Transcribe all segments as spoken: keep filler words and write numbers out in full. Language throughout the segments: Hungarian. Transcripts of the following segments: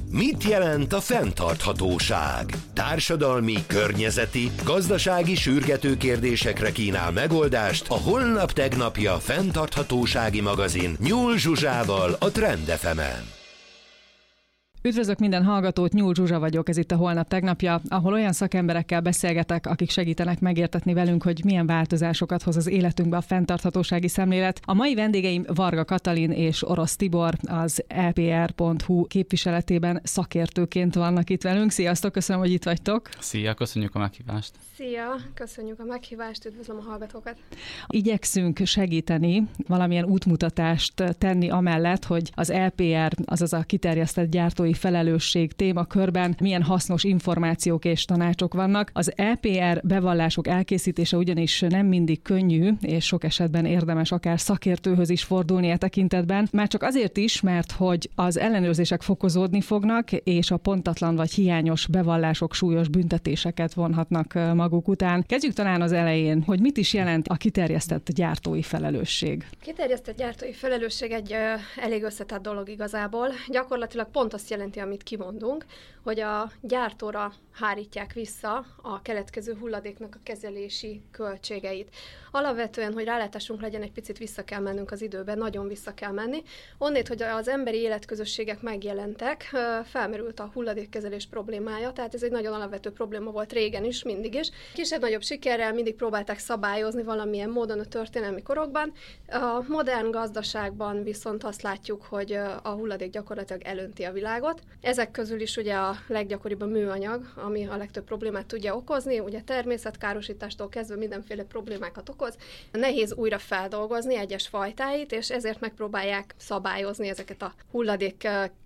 Mit jelent a fenntarthatóság? Társadalmi, környezeti, gazdasági sürgető kérdésekre kínál megoldást a Holnap Tegnapja fenntarthatósági magazin Nyúl Zsuzsával a Trend ef emen. Üdvözlök minden hallgatót, Nyúl Zsuzsa vagyok, ez itt a Holnap Tegnapja, ahol olyan szakemberekkel beszélgetek, akik segítenek megértetni velünk, hogy milyen változásokat hoz az életünkbe a fenntarthatósági szemlélet. A mai vendégeim Varga Katalin és Orosz Tibor, az e pé er pont hú képviseletében szakértőként vannak itt velünk. Sziasztok, köszönöm, hogy itt vagytok. Szia, köszönjük a meghívást. Szia, köszönjük a meghívást, üdvözlöm a hallgatókat. Igyekszünk segíteni, valamilyen útmutatást tenni amellett, hogy az e pé er, azaz a kiterjesztett gyártói felelősség témakörben milyen hasznos információk és tanácsok vannak. Az e pé er bevallások elkészítése ugyanis nem mindig könnyű, és sok esetben érdemes akár szakértőhöz is fordulni e tekintetben. Már csak azért is, mert hogy az ellenőrzések fokozódni fognak, és a pontatlan vagy hiányos bevallások súlyos büntetéseket vonhatnak maguk után. Kezdjük talán az elején, hogy mit is jelent a kiterjesztett gyártói felelősség. A kiterjesztett gyártói felelősség egy ö, elég összetett dolog igazából. Gyakorlatilag pont azt jelenti, amit kimondunk, hogy a gyártóra hárítják vissza a keletkező hulladéknak a kezelési költségeit. Alapvetően, hogy rálátásunk legyen, egy picit vissza kell mennünk az időben, nagyon vissza kell menni. Onnét, hogy az emberi életközösségek megjelentek, felmerült a hulladékkezelés problémája, tehát ez egy nagyon alapvető probléma volt régen is, mindig is. Kisebb-nagyobb sikerrel mindig próbálták szabályozni valamilyen módon a történelmi korokban. A modern gazdaságban viszont azt látjuk, hogy a hulladék gyakorlatilag elönti a világot. Ezek közül is ugye a leggyakoribb a műanyag, ami a legtöbb problémát tudja okozni, ugye természetkárosítástól kezdve mindenféle problémákat okoz. Nehéz újra feldolgozni egyes fajtáit, és ezért megpróbálják szabályozni ezeket a hulladék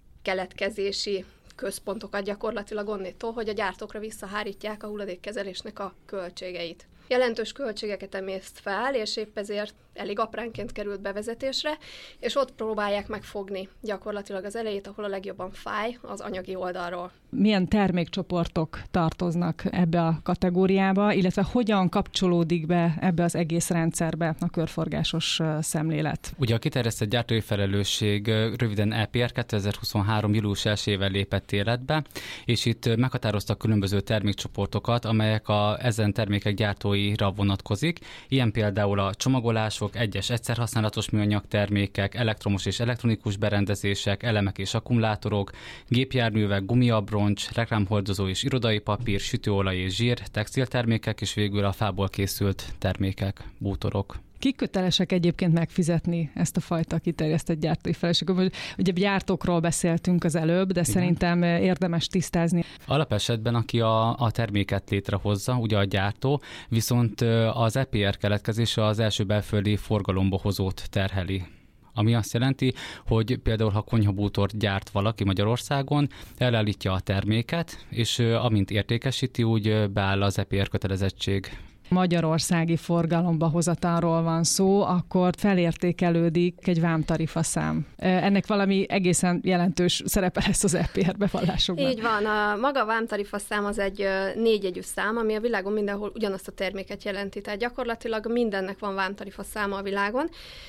keletkezési központokat gyakorlatilag onnétól, hogy a gyártókra visszahárítják a hulladékkezelésnek a költségeit. Jelentős költségeket emészt fel, és épp ezért elég apránként került bevezetésre, és ott próbálják megfogni gyakorlatilag az elejét, ahol a legjobban fáj az anyagi oldalról. Milyen termékcsoportok tartoznak ebbe a kategóriába, illetve hogyan kapcsolódik be ebbe az egész rendszerbe a körforgásos szemlélet? Ugye a kiterjesztett gyártói felelősség röviden e pé er kétezer-huszonhárom. július elsejével lépett életbe, és itt meghatároztak különböző termékcsoportokat, amelyek a ezen termékek gyártóira vonatkozik. Ilyen például a csomagolások, egyes egyszerhasználatos műanyag termékek, elektromos és elektronikus berendezések, elemek és akkumulátorok, gépjárművek, gumiabroncs, reklámhordozó és irodai papír, sütőolaj és zsír, textiltermékek, és végül a fából készült termékek, bútorok. Kik kötelesek egyébként megfizetni ezt a fajta kiterjesztett gyártói felelősséget? Ugye gyártókról beszéltünk az előbb, de igen, szerintem érdemes tisztázni. Alapesetben, aki a, a terméket létrehozza, ugye a gyártó, viszont az e pé er keletkezése az első belföldi forgalomba hozót terheli. Ami azt jelenti, hogy például ha konyhabútort gyárt valaki Magyarországon, elállítja a terméket, és amint értékesíti, úgy beáll az e pé er kötelezettség. Magyarországi forgalomba hozatalról van szó, akkor felértékelődik egy vámtarifaszám. Ennek valami egészen jelentős szerepe lesz az e pé er bevallásokban. Így van, a maga a vámtarifaszám az egy négyjegyű szám, ami a világon mindenhol ugyanazt a terméket jelenti. Tehát gyakorlatilag mindennek van vámtarifaszáma a világon.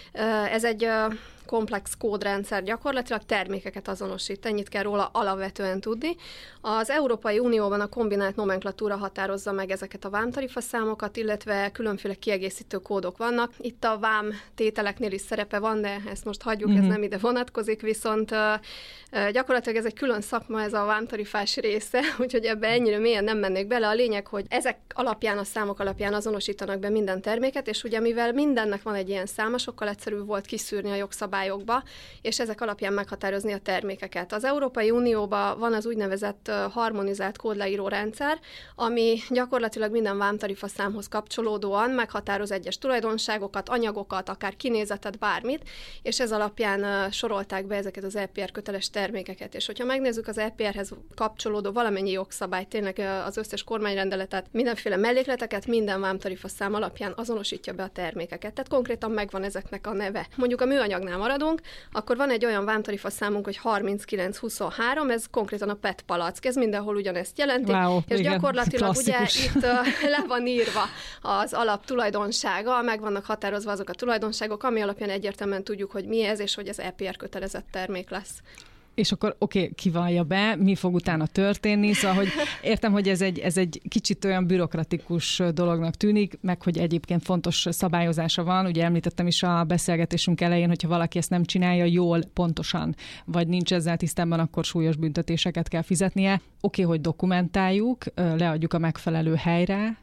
Ez egy komplex kódrendszer, gyakorlatilag termékeket azonosít, ennyit kell róla alapvetően tudni. Az Európai Unióban a kombinált nomenklatúra határozza meg ezeket a vámtarifaszámokat, illetve különféle kiegészítő kódok vannak. Itt a vám tételeknél is szerepe van, de ezt most hagyjuk, mm-hmm. ez nem ide vonatkozik, viszont uh, gyakorlatilag ez egy külön szakma, ez a vámtarifás része, úgyhogy ebbe ennyire mélyen nem mennék bele. A lényeg, hogy ezek alapján, a számok alapján azonosítanak be minden terméket, és ugye mivel mindennek van egy ilyen száma, sokkal egyszerűbb volt kiszűrni a jogszabályokba, és ezek alapján meghatározni a termékeket. Az Európai Unióban van az úgynevezett harmonizált kódleíró rendszer, ami gyakorlatilag minden vámtarifaszámhoz kapcsolódóan meghatároz egyes tulajdonságokat, anyagokat, akár kinézetet, bármit, és ez alapján sorolták be ezeket az e pé er köteles termékeket. És hogyha megnézzük az e pé erhez kapcsolódó valamennyi jogszabályt, tényleg az összes kormányrendeletet, mindenféle mellékleteket, minden vámtarifaszám alapján azonosítja be a termékeket. Tehát konkrétan megvan ezeknek a neve. Mondjuk a műanyagnál maradunk, akkor van egy olyan vámtarifaszámunk, hogy harminckilenc huszonhárom, ez konkrétan a pé e té palack, ez mindenhol ugyanezt jelenti, wow, és igen, gyakorlatilag klasszikus. ugye itt uh, le van írva az alap tulajdonsága, meg vannak határozva azok a tulajdonságok, ami alapján egyértelműen tudjuk, hogy mi ez, és hogy az e pé er kötelezett termék lesz. És akkor oké, okay, kivallja be, mi fog utána történni, szóval, hogy értem, hogy ez egy, ez egy kicsit olyan bürokratikus dolognak tűnik, meg hogy egyébként fontos szabályozása van. Ugye említettem is a beszélgetésünk elején, hogyha valaki ezt nem csinálja jól, pontosan, vagy nincs ezzel tisztában, akkor súlyos büntetéseket kell fizetnie. Oké, okay, hogy dokumentáljuk, leadjuk a megfelelő helyre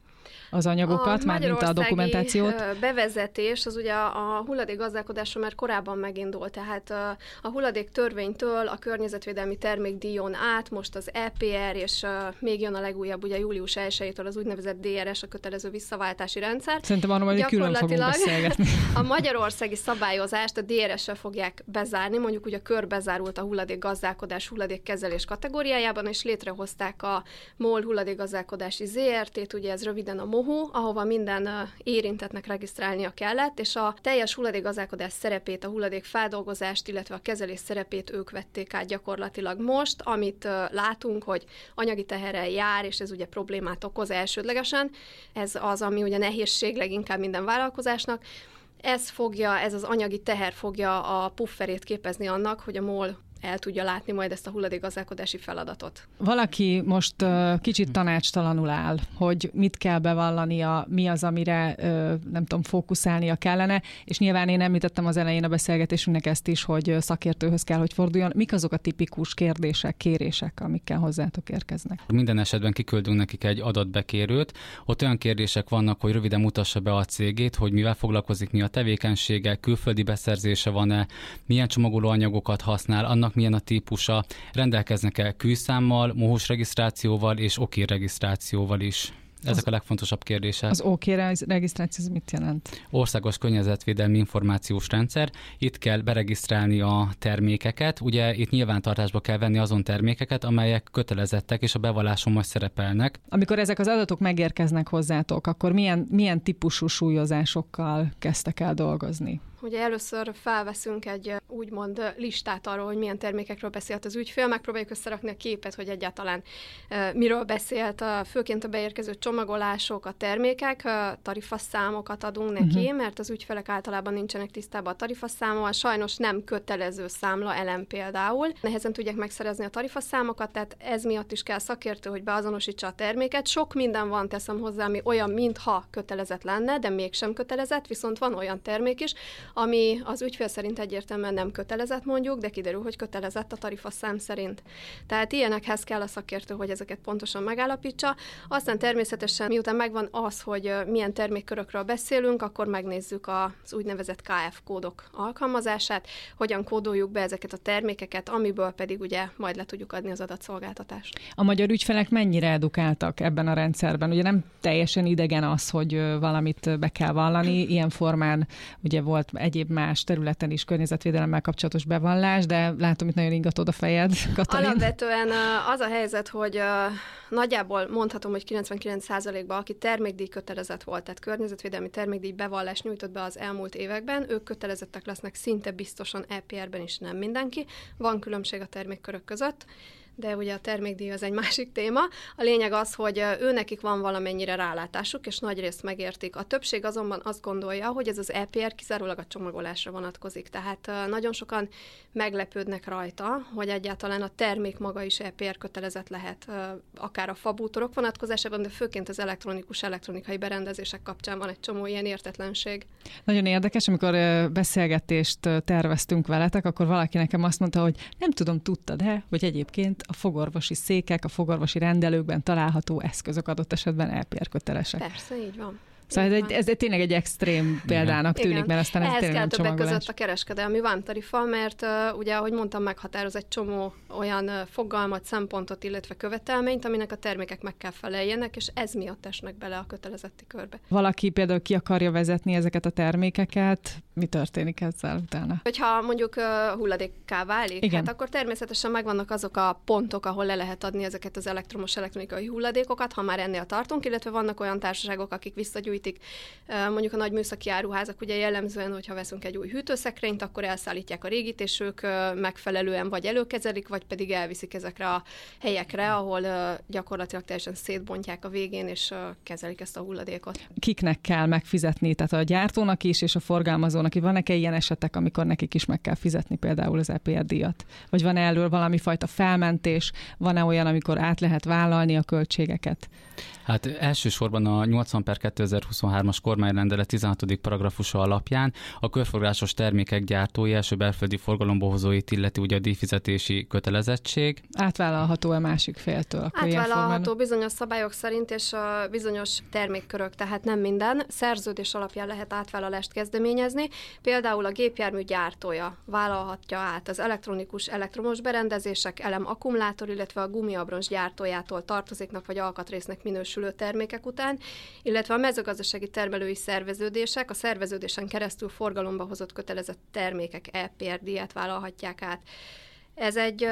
az anyagokat, már mint a dokumentációt. Bevezetés az ugye a hulladékgazdálkodásra már korábban megindult, tehát a hulladék törvénytől a környezetvédelmi termékdíjon át, most az é pé er, és még jön a legújabb, ugye július elsejétől az úgynevezett dé er es, a kötelező visszaváltási rendszer. Szerintem arról majd külön fogunk beszélgetni. A magyarországi szabályozást a dé er es-sel fogják bezárni, mondjuk ugye körbezárult a hulladékgazdálkodás, hulladékkezelés kategóriájában, és létrehozták a MOL hulladékgazdálkodási zé er té-t, ugye ez röviden a MOHU, ahova minden érintettnek regisztrálnia kellett, és a teljes hulladékgazdálkodás szerepét, a hulladékfeldolgozást, illetve a kezelés szerepét ők vették át gyakorlatilag most, amit látunk, hogy anyagi teherrel jár, és ez ugye problémát okoz elsődlegesen. Ez az, ami ugye nehézség leginkább minden vállalkozásnak. Ez fogja, ez az anyagi teher fogja a pufferét képezni annak, hogy a MOL el tudja látni majd ezt a hulladékgazdálkodási feladatot. Valaki most uh, kicsit tanácstalanul áll, hogy mit kell bevallania, mi az, amire uh, nem tudom, fókuszálnia kellene, és nyilván én említettem az elején a beszélgetésünknek ezt is, hogy szakértőhöz kell, hogy forduljon. Mik azok a tipikus kérdések, kérések, amikkel hozzátok érkeznek? Minden esetben kiküldünk nekik egy adatbekérőt. Ott olyan kérdések vannak, hogy röviden mutassa be a cégét, hogy mivel foglalkozik, mi a tevékenysége, külföldi beszerzése van-e, milyen csomagolóanyagokat használ, annak milyen a típusa, rendelkeznek-e külszámmal, mohus regisztrációval és oké regisztrációval is. Ezek az, a legfontosabb kérdések. Az oké regisztráció mit jelent? Országos környezetvédelmi információs rendszer. Itt kell beregisztrálni a termékeket. Ugye itt nyilvántartásba kell venni azon termékeket, amelyek kötelezettek és a bevalláson majd szerepelnek. Amikor ezek az adatok megérkeznek hozzátok, akkor milyen, milyen típusú súlyozásokkal kezdtek el dolgozni? Ugye először felveszünk egy úgymond listát arról, hogy milyen termékekről beszélt az ügyfél, megpróbáljuk összerakni a képet, hogy egyáltalán e, miről beszélt, a, főként a beérkező csomagolások, a termékek, a tarifaszámokat adunk neki, uh-huh. mert az ügyfelek általában nincsenek tisztában a tarifaszámmal, sajnos nem kötelező számla elem például. Nehezen tudják megszerezni a tarifaszámokat, tehát ez miatt is kell szakértő, hogy beazonosítsa a terméket. Sok minden van, teszem hozzá, ami olyan, mintha kötelezett lenne, de mégsem kötelezett, viszont van olyan termék is, ami az ügyfél szerint egyértelműen nem kötelezett mondjuk, de kiderül, hogy kötelezett a tarifaszám szerint. Tehát ilyenekhez kell a szakértő, hogy ezeket pontosan megállapítsa. Aztán természetesen, miután megvan az, hogy milyen termékkörökről beszélünk, akkor megnézzük az úgynevezett ká ef kódok alkalmazását, hogyan kódoljuk be ezeket a termékeket, amiből pedig ugye majd le tudjuk adni az adatszolgáltatást. A magyar ügyfelek mennyire edukáltak ebben a rendszerben? Ugye nem teljesen idegen az, hogy valamit be kell vallani, ilyen formán ugye volt egyéb más területen is környezetvédelemmel kapcsolatos bevallás, de látom, itt nagyon ingatod a fejed, Katalin. Alapvetően az a helyzet, hogy nagyjából mondhatom, hogy kilencvenkilenc százalékban, aki termékdíj kötelezett volt, tehát környezetvédelmi termékdíj bevallás nyújtott be az elmúlt években, ők kötelezettek lesznek szinte biztosan é pé er-ben is, nem mindenki. Van különbség a termékkörök között, de ugye a termékdíj az egy másik téma. A lényeg az, hogy őnekik van valamennyire rálátásuk, és nagyrészt megértik. A többség azonban azt gondolja, hogy ez az é pé er kizárólag a csomagolásra vonatkozik. Tehát nagyon sokan meglepődnek rajta, hogy egyáltalán a termék maga is é pé er kötelezett lehet, akár a fabútorok vonatkozásában, de főként az elektronikus, elektronikai berendezések kapcsán van egy csomó ilyen értetlenség. Nagyon érdekes, amikor beszélgetést terveztünk veletek, akkor valaki nekem azt mondta, hogy nem tudom, tudtad-e, hogy egyébként a fogorvosi székek, a fogorvosi rendelőkben található eszközök adott esetben é pé er kötelesek. Persze, így van. Szóval ez, egy, ez egy tényleg egy extrém példának tűnik, igen. Mert aztán ez tényleg nem csomagolás. Ehhez kell többek között a kereskedelmi vámtarifa, mert uh, ugye, ahogy mondtam, meghatároz egy csomó olyan uh, fogalmat, szempontot, illetve követelményt, aminek a termékek meg kell feleljenek, és ez miatt esnek bele a kötelezetti körbe. Valaki például ki akarja vezetni ezeket a termékeket, mi történik ezzel utána? Hogyha mondjuk uh, hulladékká válik, igen. hát akkor természetesen megvannak azok a pontok, ahol le lehet adni ezeket az elektromos elektronikai hulladékokat, ha már ennél tartunk, illetve vannak olyan társaságok, akik visszagyűjtik begyűjtik. Mondjuk a nagy műszaki áruházak ugye jellemzően, hogyha veszünk egy új hűtőszekrényt, akkor elszállítják a régit, és ők megfelelően vagy előkezelik, vagy pedig elviszik ezekre a helyekre, ahol gyakorlatilag teljesen szétbontják a végén, és kezelik ezt a hulladékot. Kiknek kell megfizetni? Tehát a gyártónak is, és a forgalmazónak is. Vannak-e ilyen esetek, amikor nekik is meg kell fizetni például az é pé er díjat? Vagy van erről valami fajta felmentés? Van-e olyan, amikor át lehet vállalni a költségeket? Hát elsősorban a nyolcvan per kétezer-huszonhármas kormányrendelet tizenhatodik paragrafusa alapján a körforgásos termékek gyártói első belföldi forgalomba hozóit illeti ugye a díjfizetési kötelezettség. Átvállalható-e másik féltől? Átvállalható bizonyos szabályok szerint, és a bizonyos termékkörök, tehát nem minden. Szerződés alapján lehet átvállalást kezdeményezni. Például a gépjármű gyártója vállalhatja át az elektronikus elektromos berendezések, elem akkumulátor, illetve a gumiabroncs gyártójától tartozéknak vagy alkatrésznek minősülő termékek után, illetve a mezőgazdasági termelői szerveződések a szerveződésen keresztül forgalomba hozott kötelezett termékek é pé er díját vállalhatják át. Ez egy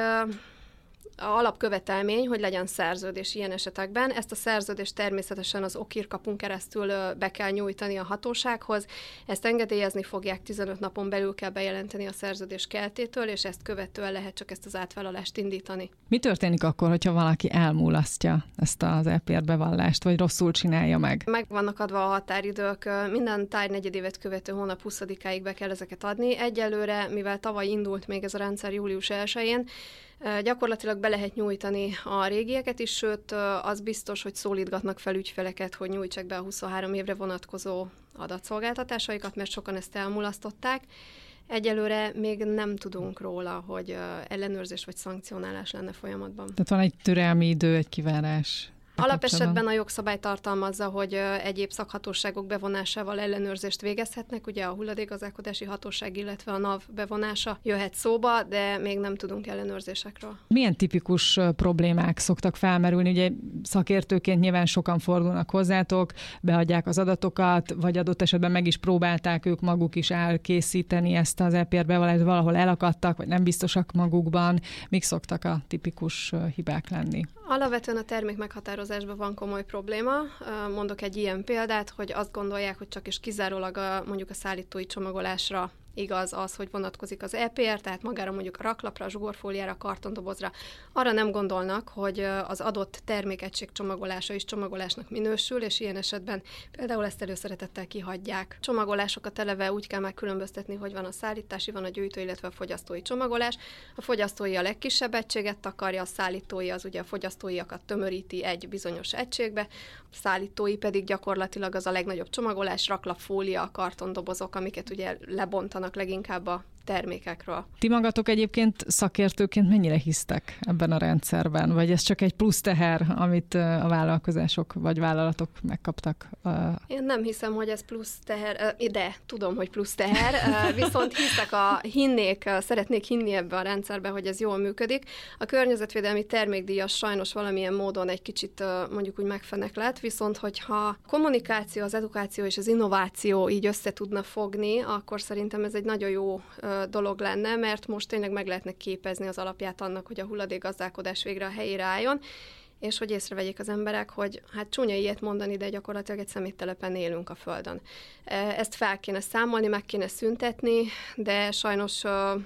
alapkövetelmény, hogy legyen szerződés ilyen esetekben. Ezt a szerződést természetesen az okirkapun keresztül be kell nyújtani a hatósághoz. Ezt engedélyezni fogják, tizenöt napon belül kell bejelenteni a szerződés keltétől, és ezt követően lehet csak ezt az átvállalást indítani. Mi történik akkor, hogyha valaki elmulasztja ezt az é pé er bevallást, vagy rosszul csinálja meg? Meg vannak adva a határidők, minden tárgynegyedévet követő hónap huszadikáig be kell ezeket adni. Egyelőre, mivel tavaly indult még ez a rendszer július elsején, gyakorlatilag be lehet nyújtani a régieket is, sőt, az biztos, hogy szólítgatnak fel ügyfeleket, hogy nyújtsák be a huszonhárom évre vonatkozó adatszolgáltatásaikat, mert sokan ezt elmulasztották. Egyelőre még nem tudunk róla, hogy ellenőrzés vagy szankcionálás lenne folyamatban. Tehát van egy türelmi idő, egy kivárás. Alapesetben a jogszabály tartalmazza, hogy egyéb szakhatóságok bevonásával ellenőrzést végezhetnek, ugye a hulladékgazdálkodási hatóság, illetve a NAV bevonása jöhet szóba, de még nem tudunk ellenőrzésekről. Milyen tipikus problémák szoktak felmerülni? Ugye szakértőként nyilván sokan fordulnak hozzátok, beadják az adatokat, vagy adott esetben meg is próbálták ők maguk is elkészíteni ezt az é pé er bevallást, valahol elakadtak, vagy nem biztosak magukban. Mik szoktak a tipikus hibák lenni? Alapvetően a termék meghatározásban van komoly probléma. Mondok egy ilyen példát, hogy azt gondolják, hogy csak és kizárólag a, mondjuk a szállítói csomagolásra igaz az, hogy vonatkozik az é pé er, tehát magára mondjuk a raklapra, a zsugorfóliára, a kartondobozra. Arra nem gondolnak, hogy az adott termékegység csomagolása is csomagolásnak minősül, és ilyen esetben például ezt előszeretettel kihagyják. Csomagolásokat eleve úgy kell megkülönböztetni, hogy van a szállítási, van a gyűjtő, illetve a fogyasztói csomagolás. A fogyasztói a legkisebb egységet takarja, a szállítói az ugye a fogyasztóiakat tömöríti egy bizonyos egységbe, a szállítói pedig gyakorlatilag az a legnagyobb csomagolás, raklapfólia, kartondobozok, amiket ugye lebontanak leginkább a termékekről. Ti magatok egyébként szakértőként mennyire hisztek ebben a rendszerben? Vagy ez csak egy plusz teher, amit a vállalkozások vagy vállalatok megkaptak? Én nem hiszem, hogy ez plusz teher, de tudom, hogy plusz teher, viszont hiszek a, hinnék, szeretnék hinni ebbe a rendszerbe, hogy ez jól működik. A környezetvédelmi termékdíjas sajnos valamilyen módon egy kicsit mondjuk úgy megfeneklett, viszont hogyha a kommunikáció, az edukáció és az innováció így össze tudna fogni, akkor szerintem ez egy nagyon jó dolog lenne, mert most tényleg meg lehetne képezni az alapját annak, hogy a hulladékgazdálkodás végre a helyére álljon, és hogy észrevegyék az emberek, hogy hát csúnya ilyet mondani, de gyakorlatilag egy szeméttelepen élünk a Földön. Ezt fel kéne számolni, meg kéne szüntetni, de sajnos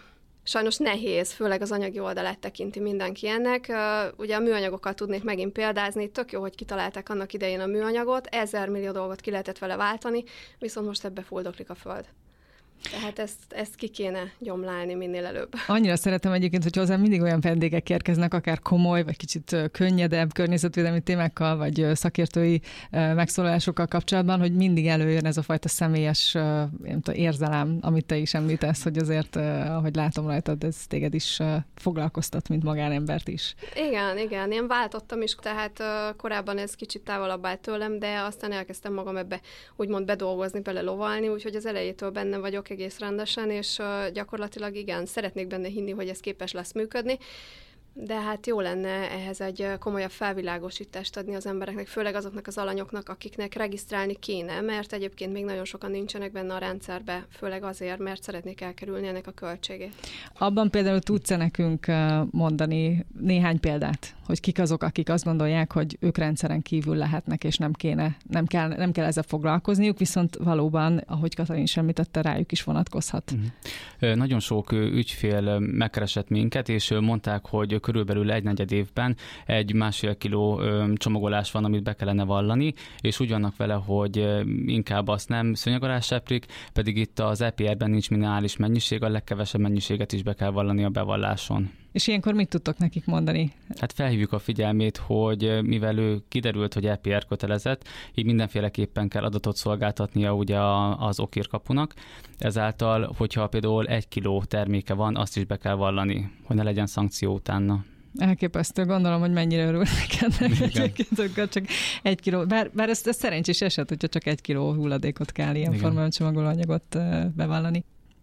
Sajnos nehéz, főleg az anyagi oldalát tekinti mindenki ennek. Ugye a műanyagokkal tudnék megint példázni, tök jó, hogy kitalálták annak idején a műanyagot, ezer millió dolgot ki lehetett vele váltani, viszont most ebbe fuldoklik a Föld. Tehát ezt, ezt ki kéne gyomlálni minél előbb. Annyira szeretem egyébként, hogy hozzám mindig olyan vendégek érkeznek, akár komoly, vagy kicsit könnyedebb környezetvédelmi témákkal, vagy szakértői megszólalásokkal kapcsolatban, hogy mindig előjön ez a fajta személyes nem tudom, érzelem, amit te is említesz, hogy azért, ahogy látom rajtad, ez téged is foglalkoztat, mint magánembert is. Igen, igen. Én váltottam is, tehát korábban ez kicsit távolabb állt tőlem, de aztán elkezdtem magam ebbe úgymond bedolgozni, belelovalni, úgyhogy az elejétől benne vagyok egész rendesen, és uh, gyakorlatilag igen, szeretnék benne hinni, hogy ez képes lesz működni. de hát jó lenne ehhez egy komolyabb felvilágosítást adni az embereknek, főleg azoknak az alanyoknak, akiknek regisztrálni kéne, mert egyébként még nagyon sokan nincsenek benne a rendszerbe, főleg azért, mert szeretnék elkerülni ennek a költségét. Abban például tudsz nekünk mondani néhány példát, hogy kik azok, akik azt gondolják, hogy ők rendszeren kívül lehetnek, és nem kéne, nem kell, nem kell ezzel foglalkozniuk, viszont valóban, ahogy Katalin is említette, rájuk is vonatkozhat. Uh-huh. Nagyon sok ügyfél megkeresett minket, és mondták, hogy körülbelül egy negyed évben egy másfél kiló csomagolás van, amit be kellene vallani, és úgy vannak vele, hogy inkább azt nem szőnyeg alá seprik, pedig itt az é pé er-ben nincs minimális mennyiség, a legkevesebb mennyiséget is be kell vallani a bevalláson. És ilyenkor mit tudtok nekik mondani? Hát felhívjuk a figyelmét, hogy mivel ő kiderült, hogy é pé er kötelezett, így mindenféleképpen kell adatot szolgáltatnia ugye az okírkapunak. Ezáltal, hogyha például egy kiló terméke van, azt is be kell vallani, hogy ne legyen szankció utána. Elképesztő, gondolom, hogy mennyire örülnek ennek egyébként, csak egy kiló, bár, bár ez, ez szerencsés eset, hogyha csak egy kiló hulladékot kell ilyen formában csomagolóanyagot bevallani.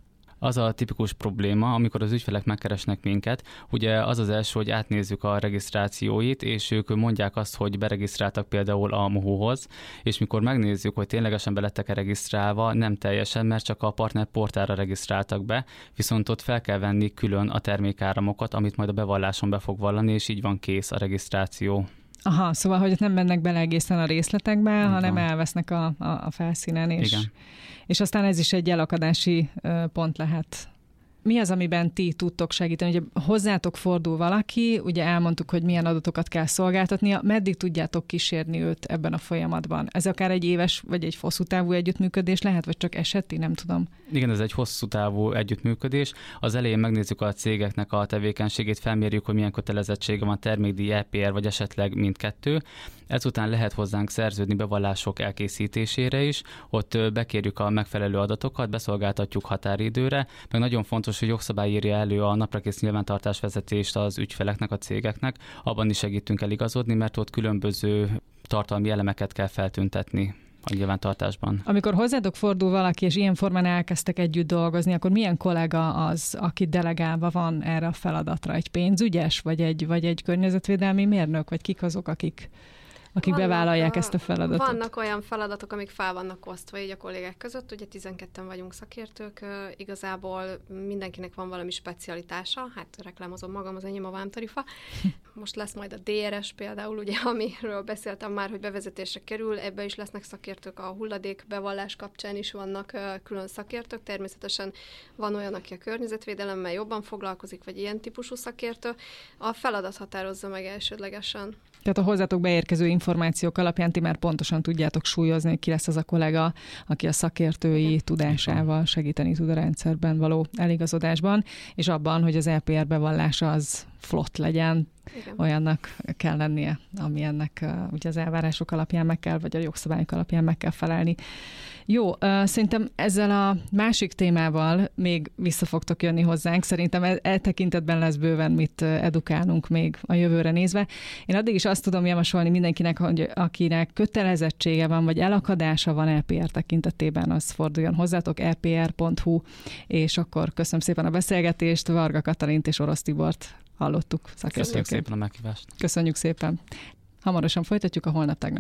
Az a tipikus probléma, amikor az ügyfelek megkeresnek minket, ugye az az első, hogy átnézzük a regisztrációit, és ők mondják azt, hogy beregisztráltak például a Mohóhoz, és mikor megnézzük, hogy ténylegesen belettek-e regisztrálva, nem teljesen, mert csak a partner portálra regisztráltak be, viszont ott fel kell venni külön a termékáramokat, amit majd a bevalláson be fog vallani, és így van kész a regisztráció. Aha, szóval, hogy nem mennek bele egészen a részletekbe, igen, hanem elvesznek a, a, a felszínen, és, igen. és aztán ez is egy elakadási pont lehet. Mi az, amiben ti tudtok segíteni? Ugye hozzátok fordul valaki, ugye elmondtuk, hogy milyen adatokat kell szolgáltatnia, meddig tudjátok kísérni őt ebben a folyamatban? Ez akár egy éves vagy egy hosszú távú együttműködés lehet, vagy csak eseti, nem tudom. Igen, ez egy hosszú távú együttműködés. Az elején megnézzük a cégeknek a tevékenységét, felmérjük, hogy milyen kötelezettsége van, termékdíj, é pé er, vagy esetleg mindkettő. Ezután lehet hozzánk szerződni bevallások elkészítésére is, ott bekérjük a megfelelő adatokat, beszolgáltatjuk határidőre, meg nagyon fontos, hogy jogszabály írja elő a naprakész nyilvántartásvezetést az ügyfeleknek, a cégeknek, abban is segítünk eligazodni, mert ott különböző tartalmi elemeket kell feltüntetni a nyilvántartásban. Amikor hozzátok fordul valaki, és ilyen formán elkezdtek együtt dolgozni, akkor milyen kollega az, aki delegálva van erre a feladatra? Egy pénzügyes, vagy egy, vagy egy környezetvédelmi mérnök, vagy kik azok, akik... akik vannak, bevállalják ezt a feladatot? Vannak olyan feladatok, amik fel vannak osztva így a kollégák között, ugye tizenketten vagyunk szakértők, igazából mindenkinek van valami specialitása, hát reklámozom magam, az enyém a vámtarifa. Most lesz majd a dé er es például, ugye, amiről beszéltem már, hogy bevezetésre kerül, ebbe is lesznek szakértők, a hulladék bevallás kapcsán is vannak külön szakértők, természetesen van olyan, aki a környezetvédelemmel jobban foglalkozik, vagy ilyen típusú szakértő. A feladat határozza meg elsődlegesen. Tehát a hozzátok beérkező információk alapján ti már pontosan tudjátok súlyozni, hogy ki lesz az a kollega, aki a szakértői igen. tudásával segíteni tud a rendszerben való eligazodásban, és abban, hogy az é pé er bevallása az flott legyen, igen. olyannak kell lennie, ami ennek uh, ugye az elvárások alapján meg kell, vagy a jogszabályok alapján meg kell felelni. Jó, uh, szerintem ezzel a másik témával még vissza fogtok jönni hozzánk. Szerintem e, e tekintetben lesz bőven mit edukálnunk még a jövőre nézve. Én addig is azt tudom javasolni mindenkinek, hogy akinek kötelezettsége van, vagy elakadása van é pé er tekintetében, az forduljon hozzátok, e pé er pont hu, és akkor köszönöm szépen a beszélgetést, Varga Katalint és Orosz Tibort hallottuk szakértőként. Köszönjük szépen a meghívást. Köszönjük szépen. Hamarosan folytatjuk a Holnap Tegnap.